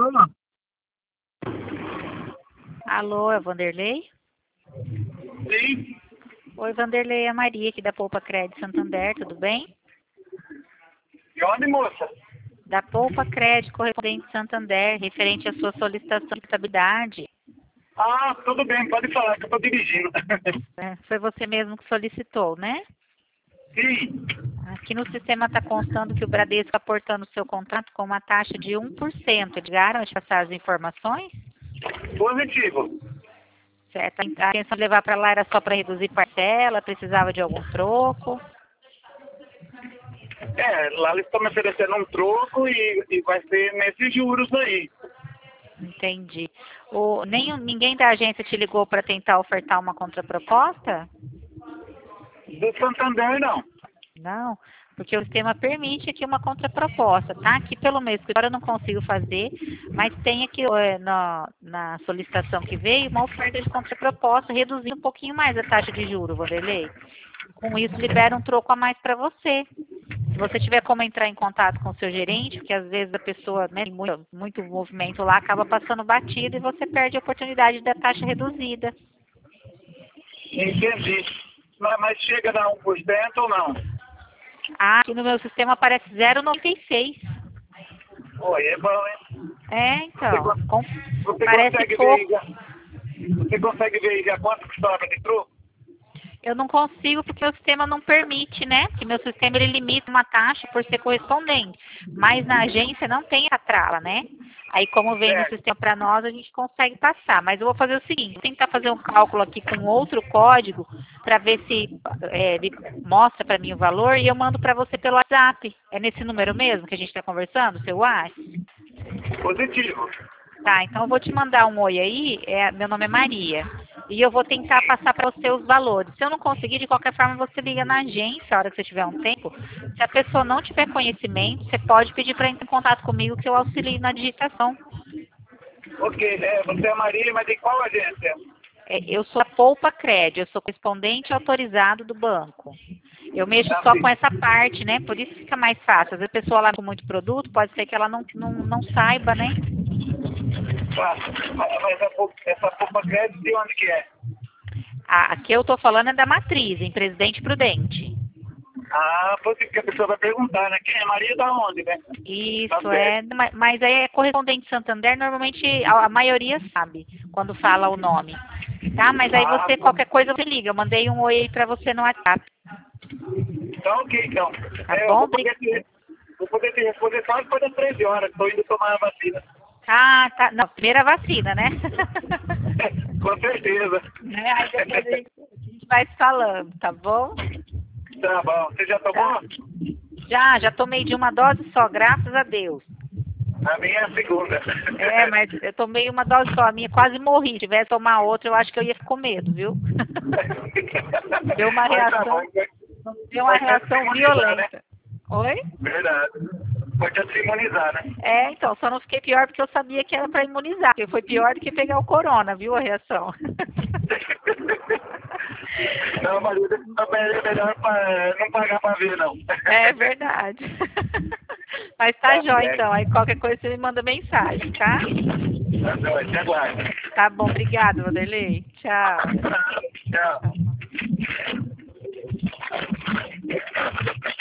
Alô? Alô, é o Vanderlei? Sim. Oi, Vanderlei, é a Maria aqui da Poupa Crédito Santander, tudo bem? De onde, moça? Da Poupa Crédito Correspondente Santander, referente à sua solicitação de estabilidade. Ah, tudo bem, pode falar que eu tô dirigindo. Foi você mesmo que solicitou, né? Sim, Aqui no sistema está constando que o Bradesco está aportando o seu contrato com uma taxa de 1%. Eles ligaram de passar as informações? positivo. Certo. A intenção de levar para lá era só para reduzir parcela, precisava de algum troco? Lá eles estão me oferecendo um troco e vai ser nesses juros aí. Entendi. Ninguém da agência te ligou para tentar ofertar uma contraproposta? Do Santander, não. Não, porque o sistema permite aqui uma contraproposta, tá? Aqui pelo meu escritório eu não consigo fazer, mas tem aqui na solicitação que veio uma oferta de contraproposta, reduzindo um pouquinho mais a taxa de juros, Vanderlei. Com isso, libera um troco a mais para você. Se você tiver como entrar em contato com o seu gerente, porque às vezes a pessoa, né, tem muito movimento lá, acaba passando batido e você perde a oportunidade da taxa reduzida. Entendi. Mas chega a dar 1% ou não? Ah, aqui no meu sistema aparece 0,96. Oi, é bom, hein? Então, Você parece consegue ver pouco. aí já? Você consegue ver aí já quanto custava de troco? Eu não consigo porque o sistema não permite, né? Porque meu sistema ele limita uma taxa por ser correspondente. Mas na agência não tem a trava, né? Aí como vem no Certo. sistema para nós, a gente consegue passar. Mas eu vou fazer o seguinte, vou tentar fazer um cálculo aqui com outro código para ver se ele mostra para mim o valor e eu mando para você pelo WhatsApp. É nesse número mesmo que a gente está conversando, seu WhatsApp? Positivo. Tá, então eu vou te mandar um oi aí, meu nome é Maria. E eu vou tentar passar para você os valores. Se eu não conseguir, de qualquer forma, você liga na agência, a hora que você tiver um tempo. Se a pessoa não tiver conhecimento, você pode pedir para entrar em contato comigo que eu auxilio na digitação. Ok, você é Maria, mas de qual agência? Eu sou a Poupa Crédito, eu sou correspondente autorizado do banco. Eu mexo Ah, só com sim. essa parte, né? Por isso fica mais fácil. Às vezes a pessoa lá com muito produto, pode ser que ela não saiba, né? Tá. Mas essa Poupa Crédito de onde que é? A que eu estou falando é da matriz, em Presidente Prudente. Ah, positivo, que a pessoa vai perguntar, né? Quem é Maria da onde, né? Tá Isso certo. mas aí é correspondente Santander, normalmente a maioria sabe quando fala o nome. Tá? Mas aí Ah, você, qualquer coisa, você liga. Eu mandei um oi aí pra você no WhatsApp. então ok, então. Tá Eu bom? vou poder te responder só depois das 13 horas, estou indo tomar a vacina. Ah, tá. Não, primeira vacina, né? Com certeza. Né? Aí depois a gente vai se falando, tá bom? Tá bom. Você já Tá. tomou? Já tomei de uma dose só, graças a Deus. A minha é a segunda. Mas eu tomei uma dose só, a minha quase morri. Se tivesse tomar outra, eu acho que eu ia ficar com medo, viu? Deu uma Mas tá bom. reação, deu uma Importante se reação imunizar, né? violenta. Oi? Verdade. Importante se imunizar, né? Então, só não fiquei pior porque eu sabia que era para imunizar, porque foi pior do que pegar o corona, viu, a reação? Não, Maria, é melhor não pagar pra ver, não. É verdade. Mas tá Tá jóia, certo. então. Aí qualquer coisa você me manda mensagem, tá? Tá bom, te aguardo. Tá bom, obrigada, Vanderlei. Tchau. Tchau.